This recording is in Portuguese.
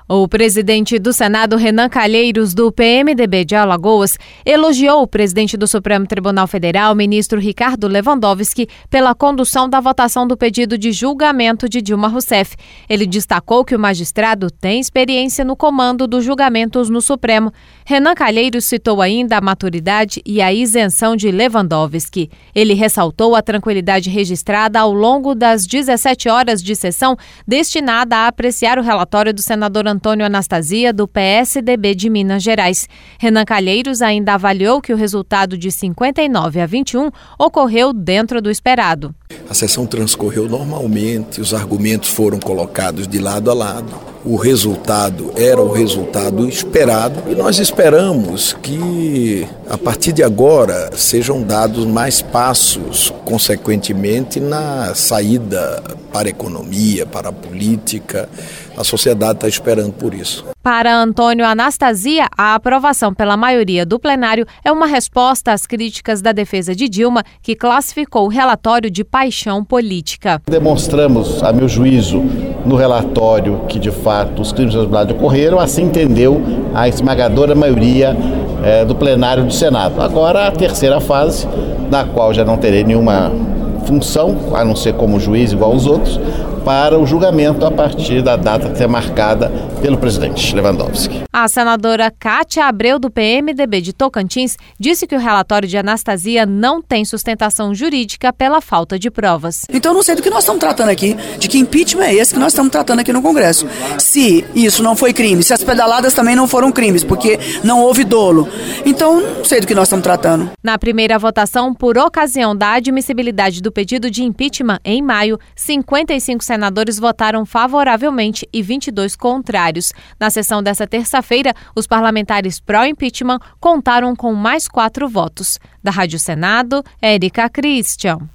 O presidente do Senado, Renan Calheiros, do PMDB de Alagoas, elogiou o presidente do Supremo Tribunal Federal, ministro Ricardo Lewandowski, pela condução da votação do pedido de julgamento de Dilma Rousseff. Ele destacou que o magistrado tem experiência no comando dos julgamentos no Supremo. Renan Calheiros citou ainda a maturidade e a isenção de Lewandowski. Ele ressaltou a tranquilidade registrada ao longo das 17 horas de sessão destinada a apreciar o relatório do senador Antônio Anastasia, do PSDB de Minas Gerais. Renan Calheiros ainda avaliou que o resultado de 59-21 ocorreu dentro do esperado. A sessão transcorreu normalmente, os argumentos foram colocados de lado a lado. O resultado era o resultado esperado e nós esperamos que, a partir de agora, sejam dados mais passos, consequentemente, na saída para a economia, para a política. A sociedade está esperando por isso. Para Antônio Anastasia, a aprovação pela maioria do plenário é uma resposta às críticas da defesa de Dilma, que classificou o relatório de paixão política. Demonstramos, a meu juízo, no relatório que, de fato, os crimes responsabilidade ocorreram, assim entendeu a esmagadora maioria do plenário do Senado. Agora, a terceira fase, na qual já não terei nenhuma função, a não ser como juiz igual aos outros, para o julgamento a partir da data que é marcada pelo presidente Lewandowski. A senadora Cátia Abreu, do PMDB de Tocantins, disse que o relatório de Anastasia não tem sustentação jurídica pela falta de provas. Então eu não sei do que nós estamos tratando aqui, de que impeachment é esse que nós estamos tratando aqui no Congresso. Se isso não foi crime, se as pedaladas também não foram crimes, porque não houve dolo. Então não sei do que nós estamos tratando. Na primeira votação, por ocasião da admissibilidade do pedido de impeachment em maio, 55 senadores votaram favoravelmente e 22 contrários. Na sessão desta terça-feira, os parlamentares pró-impeachment contaram com mais 4 votos. Da Rádio Senado, Érica Christian.